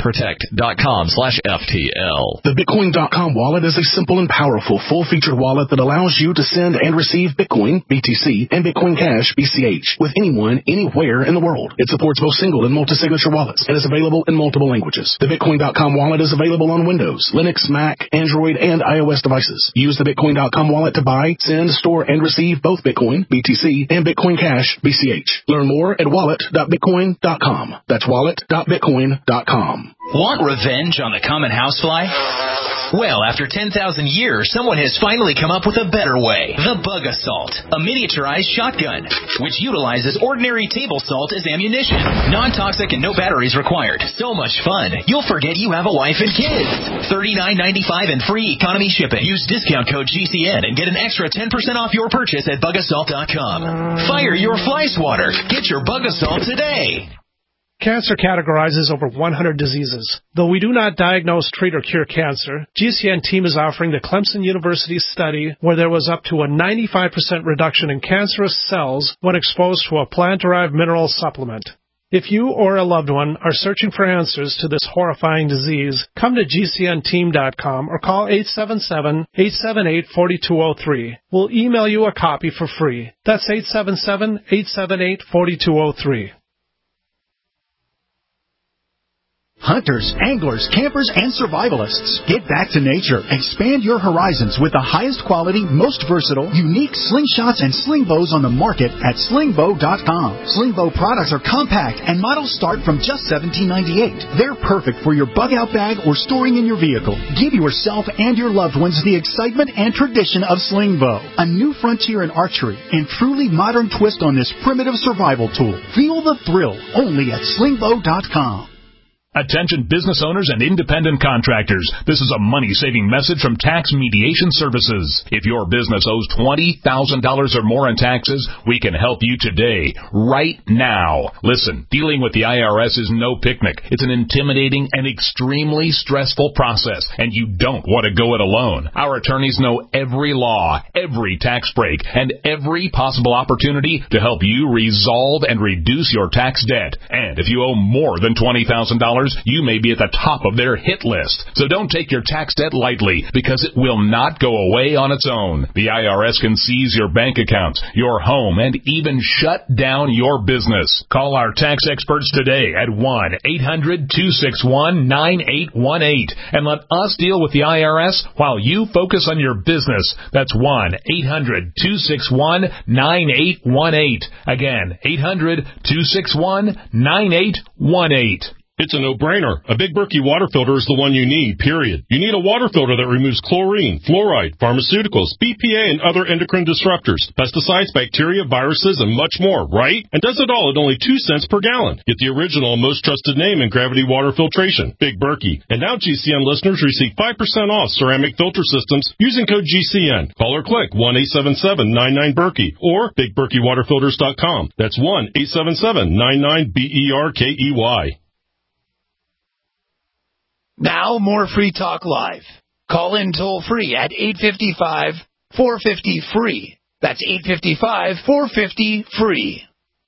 BlinkProtect.com/FTL. The Bitcoin.com wallet is a simple and powerful full-featured wallet that allows you to send and receive Bitcoin, BTC, and Bitcoin Cash, BCH, with anyone, anywhere in the world. It supports both single and multi-signature wallets and is available in multiple languages. The Bitcoin.com wallet is available on Windows, Linux, Mac, Android, and iOS devices. Use the Bitcoin.com wallet to buy, send, store, and receive both Bitcoin, BTC, and Bitcoin Cash, BCH. Learn more at wallet.bitcoin.com. That's wallet.bitcoin.com. Want revenge on the common housefly? Well, after 10,000 years, someone has finally come up with a better way. The Bug Assault, a miniaturized shotgun, which utilizes ordinary table salt as ammunition. Non-toxic and no batteries required. So much fun, you'll forget you have a wife and kids. $39.95 and free economy shipping. Use discount code GCN and get an extra 10% off your purchase at bugassault.com. Fire your fly swatter. Get your Bug Assault today. Cancer categorizes over 100 diseases. Though we do not diagnose, treat, or cure cancer, GCN team is offering the Clemson University study where there was up to a 95% reduction in cancerous cells when exposed to a plant-derived mineral supplement. If you or a loved one are searching for answers to this horrifying disease, come to GCNteam.com or call 877-878-4203. We'll email you a copy for free. That's 877-878-4203. Hunters, anglers, campers, and survivalists, get back to nature. Expand your horizons with the highest quality, most versatile, unique slingshots and sling bows on the market at slingbow.com. Slingbow products are compact and models start from just $17.98. They're perfect for your bug out bag or storing in your vehicle. Give yourself and your loved ones the excitement and tradition of Slingbow, a new frontier in archery and truly modern twist on this primitive survival tool. Feel the thrill only at slingbow.com. Attention business owners and independent contractors. This is a money-saving message from Tax Mediation Services. If your business owes $20,000 or more in taxes, we can help you today, right now. Listen, dealing with the IRS is no picnic. It's an intimidating and extremely stressful process, and you don't want to go it alone. Our attorneys know every law, every tax break, and every possible opportunity to help you resolve and reduce your tax debt. And if you owe more than $20,000, you may be at the top of their hit list. So don't take your tax debt lightly, because it will not go away on its own. The IRS can seize your bank accounts, your home, and even shut down your business. Call our tax experts today at 1-800-261-9818 and let us deal with the IRS while you focus on your business. That's 1-800-261-9818. Again, 800-261-9818. It's a no-brainer. A Big Berkey water filter is the one you need, period. You need a water filter that removes chlorine, fluoride, pharmaceuticals, BPA, and other endocrine disruptors, pesticides, bacteria, viruses, and much more, right? And does it all at only 2 cents per gallon. Get the original and most trusted name in gravity water filtration, Big Berkey. And now GCN listeners receive 5% off ceramic filter systems using code GCN. Call or click 1-877-99-BERKEY or BigBerkeyWaterFilters.com. That's 1-877-99-BERKEY. Now, more Free Talk Live. Call in toll-free at 855-450-FREE. That's 855-450-FREE.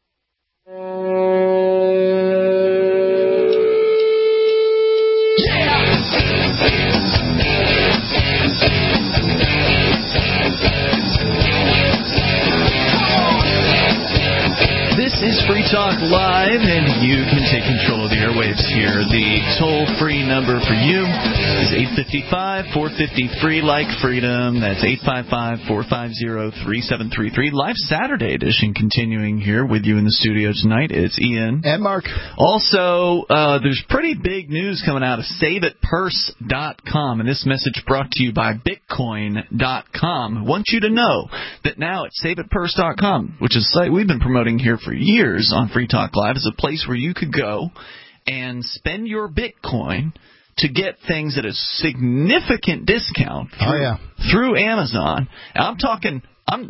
This is Free Talk Live, and you can take control of the airwaves here. The toll-free number for you is 855-450-FREE, like freedom. That's 855-450-3733. Live Saturday edition continuing here with you in the studio tonight. It's Ian. And Mark. Also, there's pretty big news coming out of SaveItPurse.com, and this message brought to you by Bitcoin.com. I want you to know that now at SaveItPurse.com, which is a site we've been promoting here for years on Free Talk Live, is a place where you could go and spend your Bitcoin to get things at a significant discount through Amazon. And I'm talking,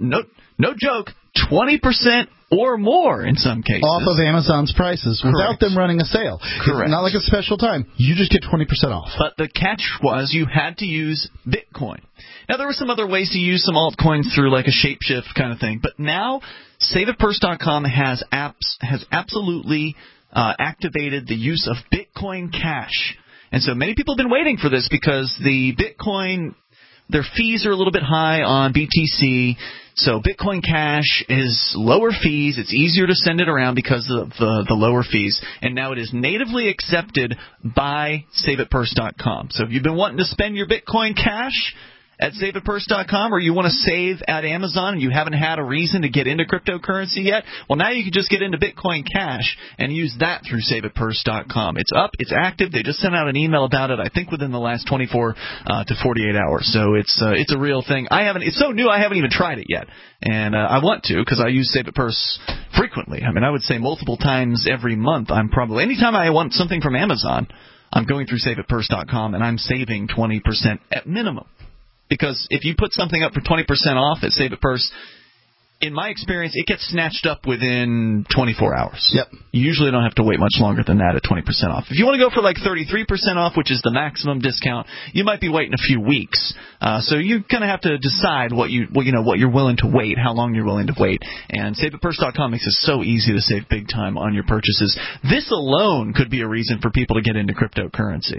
no joke, 20% or more in some cases. Off of Amazon's prices without them running a sale. Correct. It's not like a special time. You just get 20% off. But the catch was you had to use Bitcoin. Now, there were some other ways to use some altcoins through like a shapeshift kind of thing. But now, SaveItPurse.com has absolutely activated the use of Bitcoin Cash. And so many people have been waiting for this because the Bitcoin, their fees are a little bit high on BTC. So Bitcoin Cash is lower fees. It's easier to send it around because of the lower fees. And now it is natively accepted by SaveItPurse.com. So if you've been wanting to spend your Bitcoin Cash at SaveItPurse.com, or you want to save at Amazon and you haven't had a reason to get into cryptocurrency yet, well, now you can just get into Bitcoin Cash and use that through SaveItPurse.com. It's up. It's active. They just sent out an email about it, I think, within the last 24 to 48 hours. So it's a real thing. It's so new, I haven't even tried it yet. And I want to, because I use SaveItPurse frequently. I mean, I would say multiple times every month. Anytime I want something from Amazon, I'm going through SaveItPurse.com and I'm saving 20% at minimum. Because if you put something up for 20% off at Save It Purse, in my experience, it gets snatched up within 24 hours. Yep. You usually don't have to wait much longer than that at 20% off. If you want to go for like 33% off, which is the maximum discount, you might be waiting a few weeks. So you kind of have to decide what you're willing to wait, how long you're willing to wait. And SaveItPurse.com makes it so easy to save big time on your purchases. This alone could be a reason for people to get into cryptocurrency.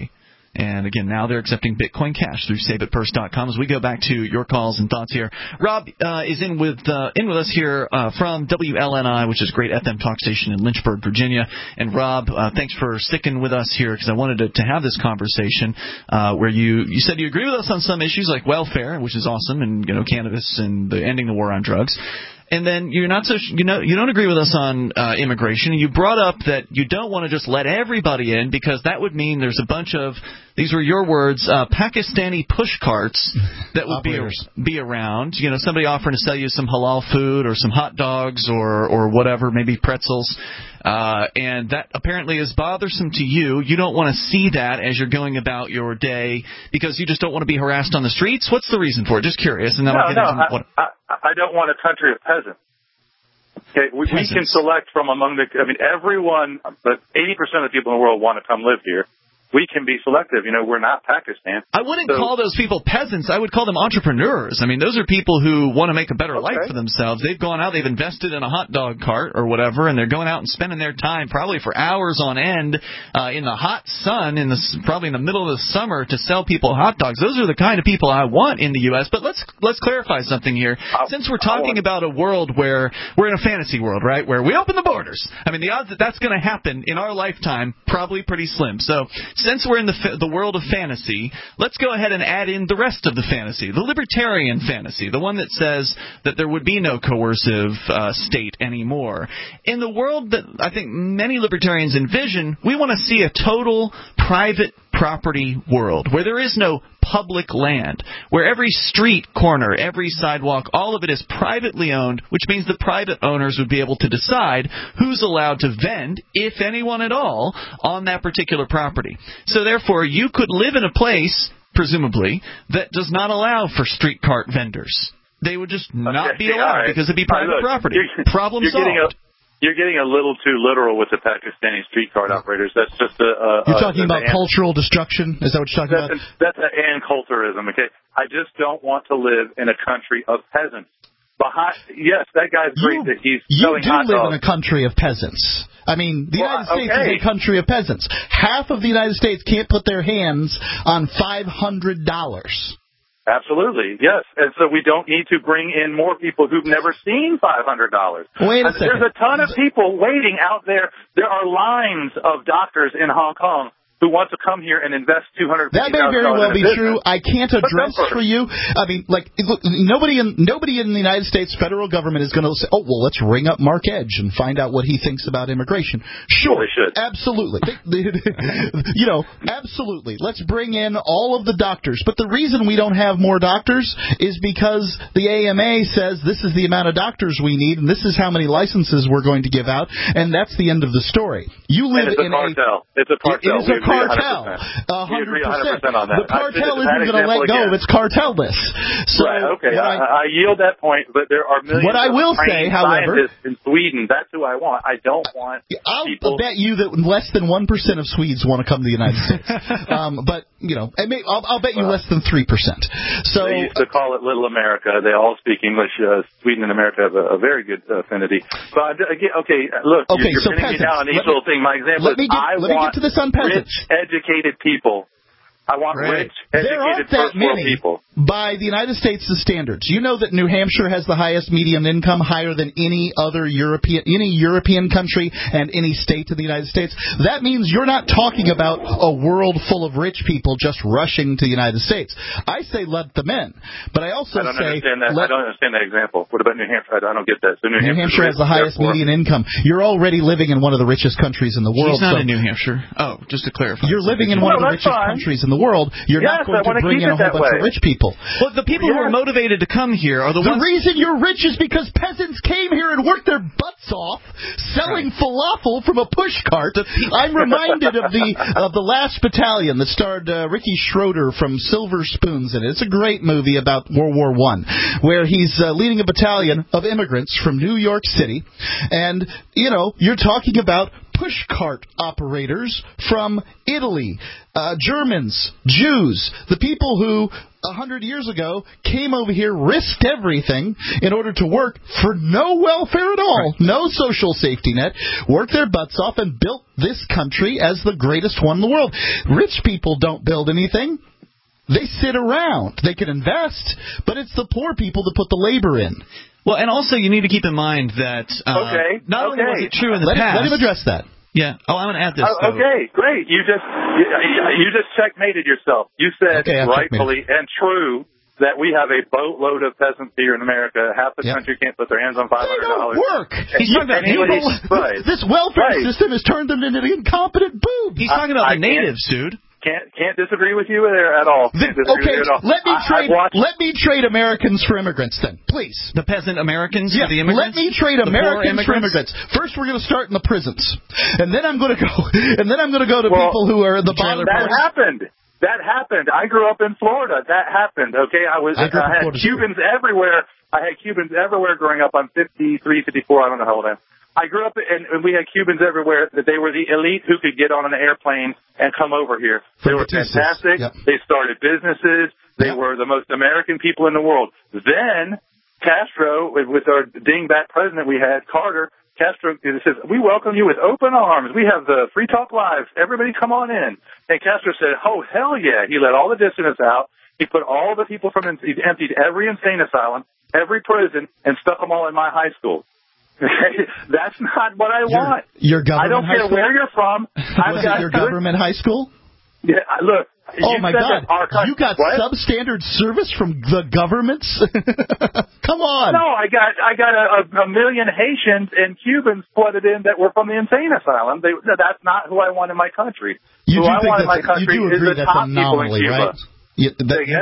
And again, now they're accepting Bitcoin Cash through SaveItFirst.com. As we go back to your calls and thoughts here, Rob is in with us here from WLNI, which is a great FM talk station in Lynchburg, Virginia. And Rob, thanks for sticking with us here because I wanted to have this conversation where you said you agree with us on some issues like welfare, which is awesome, and cannabis and the ending the war on drugs. And then you're not you don't agree with us on immigration. You brought up that you don't want to just let everybody in because that would mean there's a bunch of, these were your words, Pakistani push carts that would be around. Somebody offering to sell you some halal food or some hot dogs or whatever, maybe pretzels. And that apparently is bothersome to you. You don't want to see that as you're going about your day because you just don't want to be harassed on the streets. What's the reason for it? Just curious. And then I don't want a country of peasants. Okay, we can select from among everyone, but 80% of the people in the world want to come live here. We can be selective. We're not Pakistan. I wouldn't call those people peasants. I would call them entrepreneurs. Those are people who want to make a better life for themselves. They've gone out, they've invested in a hot dog cart or whatever, and they're going out and spending their time probably for hours on end in the hot sun, probably in the middle of the summer to sell people hot dogs. Those are the kind of people I want in the U.S. But let's clarify something here. Since we're talking about a world where we're in a fantasy world, right, where we open the borders, the odds that that's going to happen in our lifetime probably pretty slim. So since we're in the world of fantasy, let's go ahead and add in the rest of the fantasy, the libertarian fantasy, the one that says that there would be no coercive state anymore. In the world that I think many libertarians envision, we want to see a total private property world where there is no public land, where every street corner, every sidewalk, all of it is privately owned, which means the private owners would be able to decide who's allowed to vend, if anyone at all, on that particular property. So therefore, you could live in a place, presumably, that does not allow for street cart vendors. They would just not be allowed because it'd be private property. Problem solved. You're getting a little too literal with the Pakistani street cart operators. That's just You're talking about cultural destruction? Is that what you're talking about? That's an culturism, okay? I just don't want to live in a country of peasants. Yes, that guy's great that he's selling hot dogs. You do live in a country of peasants. The United States is a country of peasants. Half of the United States can't put their hands on $500. Absolutely, yes. And so we don't need to bring in more people who've never seen $500. Wait a second. There's a ton of people waiting out there. There are lines of doctors in Hong Kong who want to come here and invest $250,000. That may very well be true. I can't address for you. Nobody in the United States federal government is going to say, "Oh, well, let's ring up Mark Edge and find out what he thinks about immigration." Sure, well, they should. Absolutely. Absolutely. Let's bring in all of the doctors. But the reason we don't have more doctors is because the AMA says this is the amount of doctors we need, and this is how many licenses we're going to give out, and that's the end of the story. You live in a cartel. It's a cartel. It is a cartel. 100% on that. The cartel isn't going to let go of its cartelness. So, right, okay. I yield that point, but there are millions of trained scientists in Sweden. That's who I want. I don't want people. I'll bet you that less than 1% of Swedes want to come to the United States. But, I'll bet you less than 3%. So they used to call it Little America. They all speak English. Sweden and America have a very good affinity. But, again, look, you're so pinning me down on each little thing. My example is I want get to this on peasants. Educated people. I want rich, educated, first world people. By the United States' standards. You know that New Hampshire has the highest median income, higher than any European country and any state in the United States. That means you're not talking about a world full of rich people just rushing to the United States. I say let them in, but I also I don't understand that example. What about New Hampshire? I don't get that. So New Hampshire has the highest median income. You're already living in one of the richest countries in the world. He's not in New Hampshire. Oh, just to clarify. You're living in one of the richest countries in the world. You're not going to bring in a whole bunch of rich people. Well, the people who are motivated to come here are the ones... The reason you're rich is because peasants came here and worked their butts off selling falafel from a push cart. I'm reminded of the Last Battalion that starred Ricky Schroeder from Silver Spoons in it. It's a great movie about World War I, where he's leading a battalion of immigrants from New York City. And, you're talking about pushcart operators from Italy, Germans, Jews, the people who 100 years ago came over here, risked everything in order to work for no welfare at all, no social safety net, worked their butts off and built this country as the greatest one in the world. Rich people don't build anything. They sit around. They can invest, but it's the poor people that put the labor in. Well, and also you need to keep in mind that not only was it true in the past. Let him address that. Yeah. Oh, I'm going to add this. Okay, great. You just checkmated yourself. You said rightfully and true that we have a boatload of peasants here in America. Half the country can't put their hands on $500. They don't work. He's talking about right. This welfare system has turned them into incompetent boobs. He's talking about the natives, dude. Can't disagree with you there at all. Let me trade Americans for immigrants then, please. The peasant Americans for the immigrants? Let me trade Americans for immigrants. First, we're going to start in the prisons, and then I'm going to go. And then I'm going to go to people who are the bottom. That happened. I grew up in Florida. That happened. Okay, I had Cubans everywhere. I had Cubans everywhere growing up. I'm 53, 54. I don't know how old I am. I grew up, and we had Cubans everywhere, that they were the elite who could get on an airplane and come over here. They were fantastic. Yep. They started businesses. They were the most American people in the world. Then Castro, with our dingbat president we had, Carter, Castro says, we welcome you with open arms. We have the Free Talk Live. Everybody come on in. And Castro said, oh, hell yeah. He let all the dissidents out. He put all the people he emptied every insane asylum, every prison, and stuck them all in my high school. That's not what I want. Your government I don't care where you're from. Was it your government high school? Yeah, look. Oh, my God. You got substandard service from the governments? Come on. No, I got a million Haitians and Cubans flooded in that were from the insane asylum. That's not who I want in my country. You do agree that's an anomaly, right? You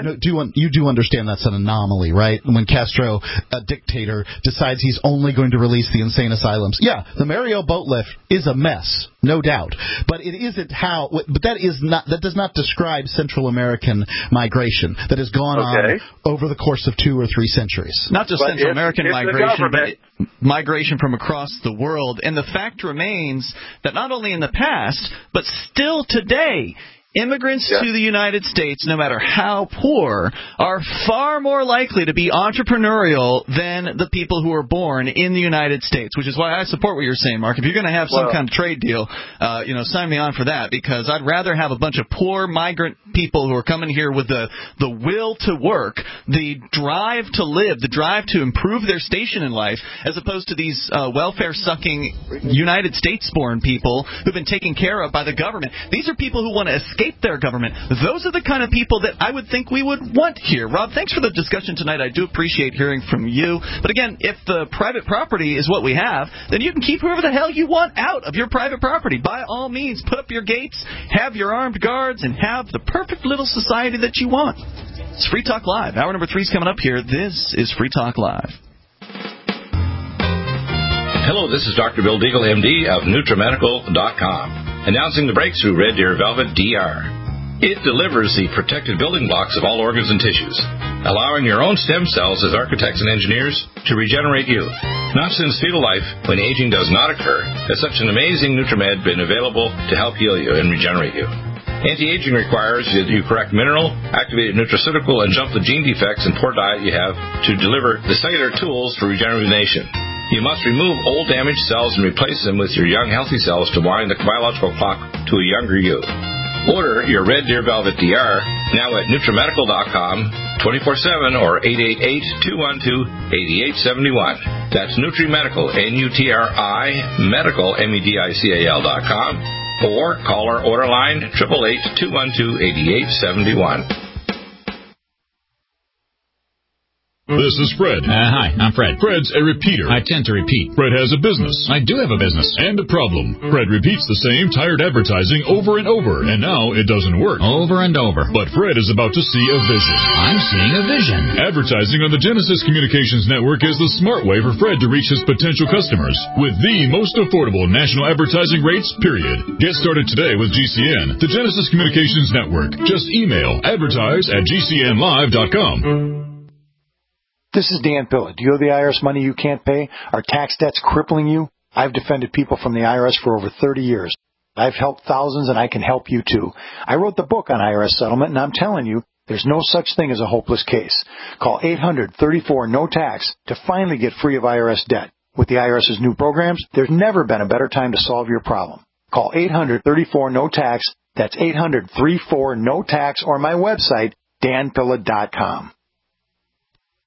do understand that's an anomaly, right? When Castro, a dictator, decides he's only going to release the insane asylums. Yeah, the Mario boat lift is a mess, no doubt. But it isn't how. But that does not describe Central American migration that has gone on over the course of 2 or 3 centuries. Not just Central American migration, but migration from across the world. And the fact remains that not only in the past, but still today, immigrants to the United States, no matter how poor, are far more likely to be entrepreneurial than the people who are born in the United States, which is why I support what you're saying, Mark. If you're going to have some kind of trade deal, sign me on for that, because I'd rather have a bunch of poor migrant people who are coming here with the will to work, the drive to live, the drive to improve their station in life, as opposed to these welfare-sucking United States-born people who've been taken care of by the government. These are people who want to escape their government. Those are the kind of people that I would think we would want here. Rob, thanks for the discussion tonight. I do appreciate hearing from you. But again, if the private property is what we have, then you can keep whoever the hell you want out of your private property. By all means, put up your gates, have your armed guards, and have the perfect little society that you want. It's Free Talk Live. Hour number 3 is coming up here. This is Free Talk Live. Hello, this is Dr. Bill Deagle, MD of NutriMedical.com. Announcing the breakthrough Red Deer Velvet DR. It delivers the protected building blocks of all organs and tissues, allowing your own stem cells as architects and engineers to regenerate youth. Not since fetal life, when aging does not occur, has such an amazing NutriMed been available to help heal you and regenerate you. Anti-aging requires that you correct mineral, activated nutraceutical, and jump the gene defects and poor diet you have to deliver the cellular tools for regeneration. You must remove old damaged cells and replace them with your young healthy cells to wind the biological clock to a younger you. Order your Red Deer Velvet DR now at NutriMedical.com 24/7 or 888-212-8871. That's NutriMedical, N-U-T-R-I, Medical, M-E-D-I-C-A-L.com, or call our order line 888-212-8871. This is Fred. Hi, I'm Fred. Fred's a repeater. I tend to repeat. Fred has a business. I do have a business. And a problem. Fred repeats the same tired advertising over and over, and now it doesn't work. Over and over. But Fred is about to see a vision. I'm seeing a vision. Advertising on the Genesis Communications Network is the smart way for Fred to reach his potential customers with the most affordable national advertising rates, period. Get started today with GCN, the Genesis Communications Network. Just email advertise@gcnlive.com. This is Dan Pilla. Do you owe the IRS money you can't pay? Are tax debts crippling you? I've defended people from the IRS for over 30 years. I've helped thousands, and I can help you too. I wrote the book on IRS settlement, and I'm telling you, there's no such thing as a hopeless case. Call 800-34-NO-TAX to finally get free of IRS debt. With the IRS's new programs, there's never been a better time to solve your problem. Call 800-34-NO-TAX. That's 800-34-NO-TAX, or my website, danpilla.com.